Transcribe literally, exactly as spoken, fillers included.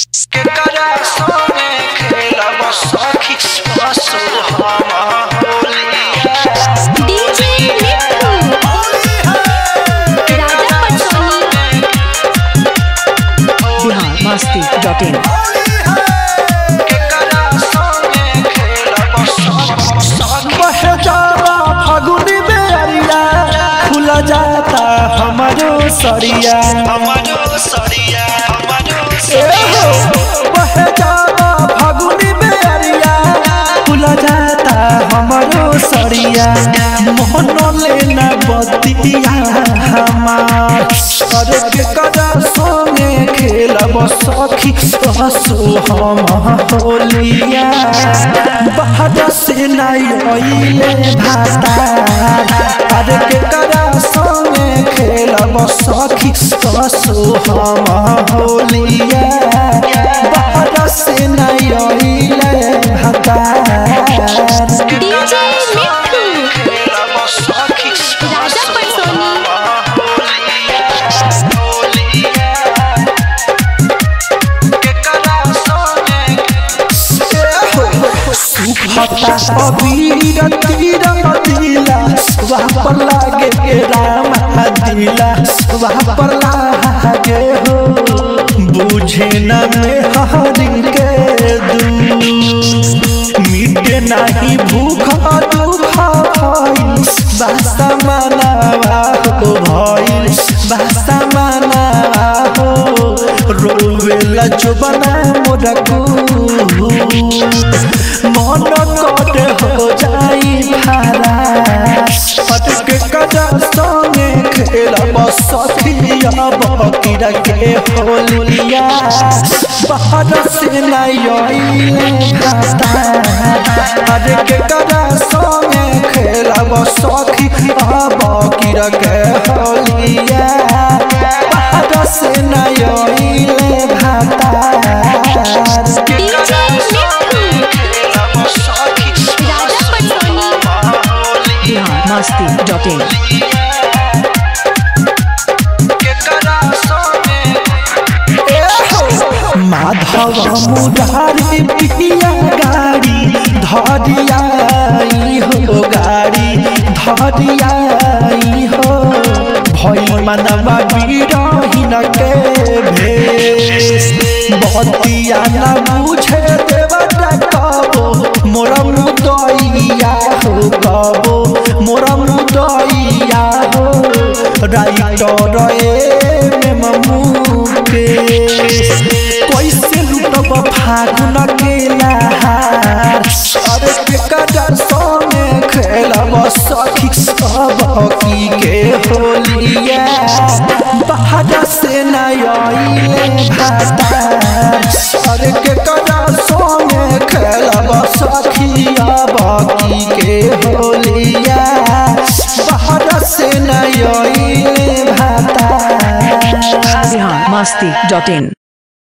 मस्ती dot इन। फागुनी में अरिया खुल जाता हमारो सरिया हमारो सरिया फागुनी में अरिया खुल जाता हमारो सरिया मोहन लेना बतिया हमार अरे के कदा संगे खेलब सखी हसो हम होलिया बाहर से नहीं आइले भातार अरे के कदा संगे खेलब सखी हसो हम होलिया बाहर से नहीं आइले भातार डीजे मिठू राजा परसोनी सुखता अबीर तीरा दिला वहाँ पर लागे के राम दिला वहाँ पर लागे हो बुझे न में हरिंग के दू मिटे नहीं भूखा दुखा भइल बासा मनावा हो भइल बासा मनावा हो रोवेला जुबना मोरकू मन कट हो जाई भारा अटक कदा संगे खेलब सखिया बकीरा के होलिया बाहर से नहीं आइले भातार अटक कदा संगे खेलब सखिया बकीरा के होलिया बाहर से नहीं आइले भातार DJ Masti dot in. Madhav Murari पिया गाड़ी धरियाई हो गाड़ी धरियाई हो भई मनवा बिरहिन के भेष बतिया न बुझे देवता कबो मोरा मुदैया हो कबो मोरा मुदैया हो राइटर ए ममू के कैसे लुटब फागुन के लहार अरे के कदर संगे खेलब सखी सब की के होलिया बाहर से नहीं आइले भातार अरे के कदर संगे खेलब सखी बाकी के होलिया बाहर से नहीं आइले भातार मस्ती डॉट इन।